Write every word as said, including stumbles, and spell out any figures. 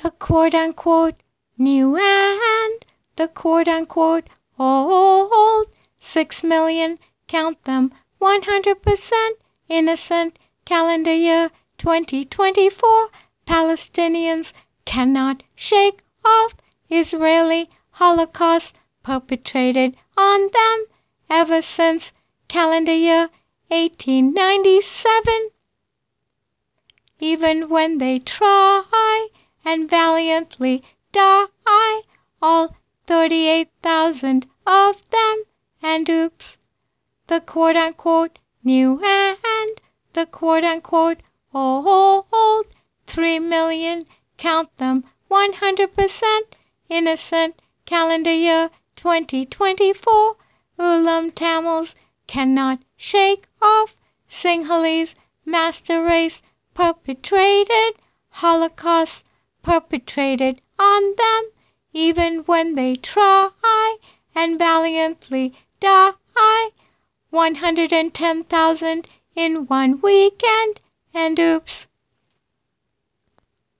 the quote-unquote new and the quote-unquote old. Six million, count them, one hundred percent innocent. Calendar year twenty twenty-four. Palestinians cannot shake off Israeli Holocaust perpetrated on them ever since calendar year eighteen ninety-seven. Even when they try and valiantly die, all thirty-eight thousand of them, and oops, the quote-unquote new and the quote-unquote old. Three million, count them, one hundred percent innocent. Calendar year twenty twenty-four. Ulam Tamils cannot shake off Sinhalese master race perpetrated Holocaust perpetrated on them, even when they try and valiantly die. one hundred ten thousand in one weekend, and oops,